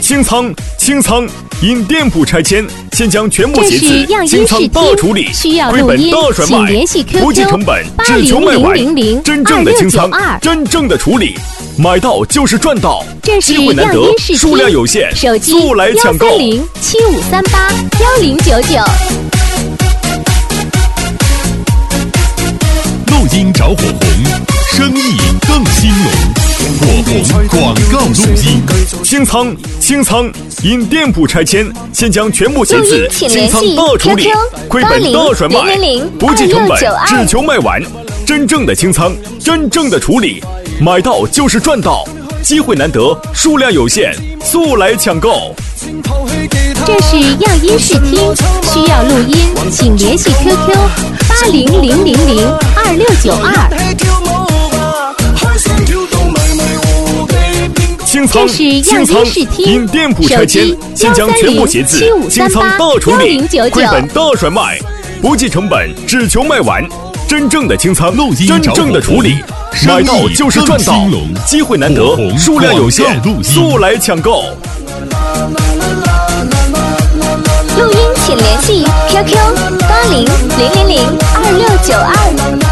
清仓，因店铺拆迁，现将全部鞋子清仓大处理，归本大甩卖，不计成本，只求卖完。真正的清仓，真正的处理，买到就是赚到，机会难得，数量有限，速来抢购。 130-7538-1099。 录音找火红，生意更兴隆。火红广告录音。 清仓，因店铺拆迁，现将全部鞋子清仓大处理，亏本大甩卖，不计成本，只求卖完。真正的清仓，真正的处理，买到就是赚到，机会难得，数量有限，速来抢购。 这是样音视听，需要录音，请联系 QQ 8000026992。 清仓，因店铺拆迁，现将全部鞋子清仓大处理，亏本大甩卖，不计成本，只求卖完。真正的清仓，真正的处理，买到就是赚到，机会难得，数量有限，速来抢购。 录音请联系 QQ8000026992。